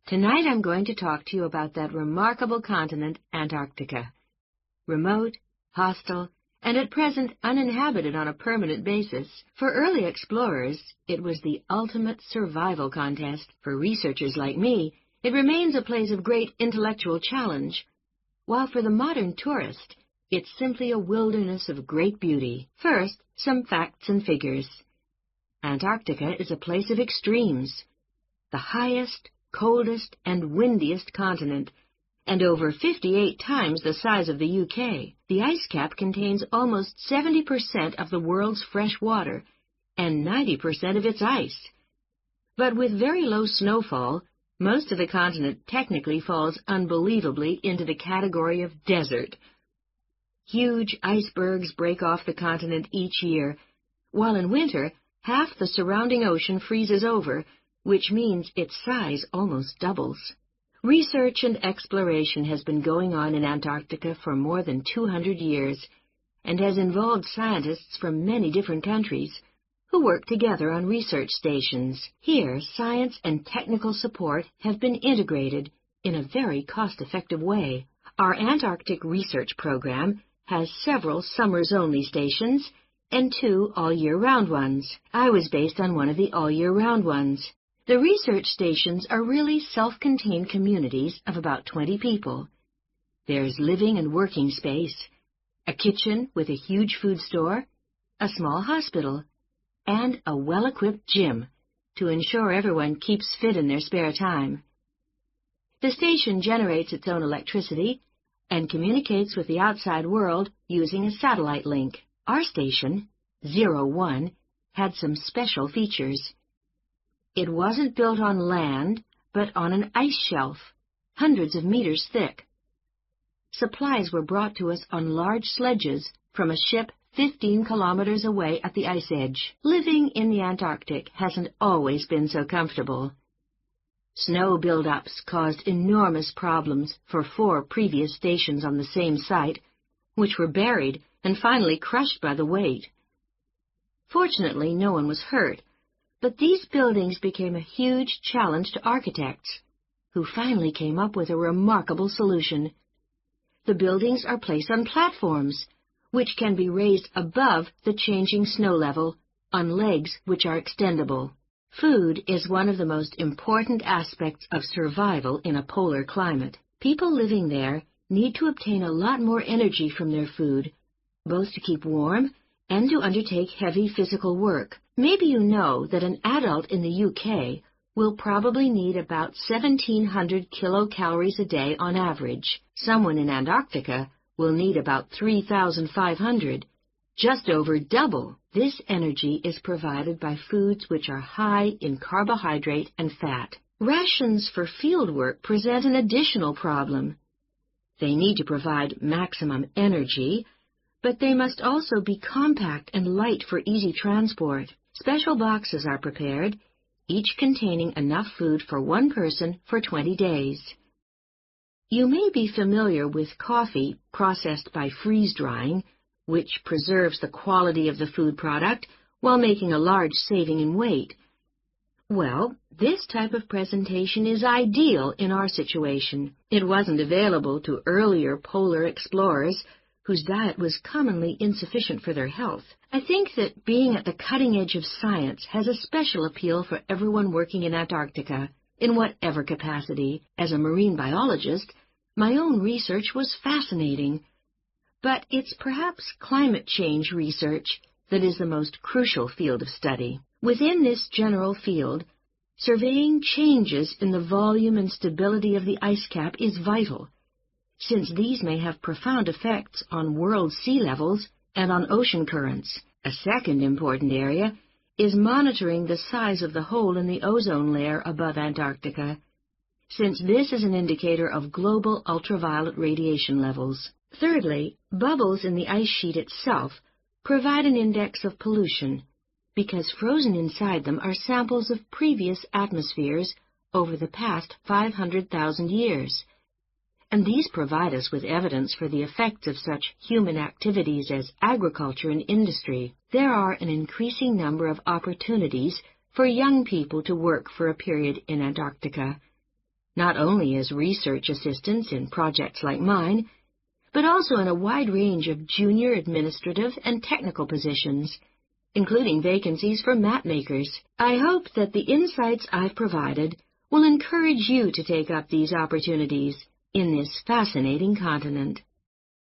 Tonight I'm going to talk to you about that remarkable continent, Antarctica. Remote, hostile, and at present uninhabited on a permanent basis. For early explorers, it was the ultimate survival contest. For researchers like me, it remains a place of great intellectual challenge. While for the modern tourist, it's simply a wilderness of great beauty. First, some facts and figures. Antarctica is a place of extremes. The highest, coldest, and windiest continent, and over 58 times the size of the UK. The ice cap contains almost 70% of the world's fresh water and 90% of its ice. But with very low snowfall, most of the continent technically falls unbelievably into the category of desert. Huge icebergs break off the continent each year, while in winter, half the surrounding ocean freezes over, which means its size almost doubles. Research and exploration has been going on in Antarctica for more than 200 years and has involved scientists from many different countries who work together on research stations. Here, science and technical support have been integrated in a very cost-effective way. Our Antarctic research program has several summers-only stations and 2 all-year-round ones. I was based on one of the all-year-round ones. The research stations are really self-contained communities of about 20 people. There's living and working space, a kitchen with a huge food store, a small hospital, and a well-equipped gym to ensure everyone keeps fit in their spare time. The station generates its own electricity and communicates with the outside world using a satellite link. Our station, 01, had some special features. It wasn't built on land, but on an ice shelf, hundreds of meters thick. Supplies were brought to us on large sledges from a ship 15 kilometers away at the ice edge. Living in the Antarctic hasn't always been so comfortable. Snow buildups caused enormous problems for 4 previous stations on the same site, which were buried and finally crushed by the weight. Fortunately, no one was hurt, but these buildings became a huge challenge to architects, who finally came up with a remarkable solution. The buildings are placed on platforms, which can be raised above the changing snow level on legs which are extendable. Food is one of the most important aspects of survival in a polar climate. People living there need to obtain a lot more energy from their food, both to keep warm and to undertake heavy physical work. Maybe you know that an adult in the UK will probably need about 1,700 kilocalories a day on average. Someone in Antarctica will need about 3,500, just over double. This energy is provided by foods which are high in carbohydrate and fat. Rations for field work present an additional problem. They need to provide maximum energy, but they must also be compact and light for easy transport. Special boxes are prepared, each containing enough food for one person for 20 days. You may be familiar with coffee processed by freeze-drying, which preserves the quality of the food product while making a large saving in weight. Well, this type of presentation is ideal in our situation. It wasn't available to earlier polar explorers whose diet was commonly insufficient for their health. I think that being at the cutting edge of science has a special appeal for everyone working in Antarctica, in whatever capacity. As a marine biologist, my own research was fascinating. But it's perhaps climate change research that is the most crucial field of study. Within this general field, surveying changes in the volume and stability of the ice cap is vital, since these may have profound effects on world sea levels and on ocean currents. A second important area is monitoring the size of the hole in the ozone layer above Antarctica, since this is an indicator of global ultraviolet radiation levels. Thirdly, bubbles in the ice sheet itself provide an index of pollution, because frozen inside them are samples of previous atmospheres over the past 500,000 years. And these provide us with evidence for the effects of such human activities as agriculture and industry. There are an increasing number of opportunities for young people to work for a period in Antarctica. not only as research assistants in projects like mine, but also in a wide range of junior administrative and technical positions, including vacancies for map makers. I hope that the insights I've provided will encourage you to take up these opportunities in this fascinating continent.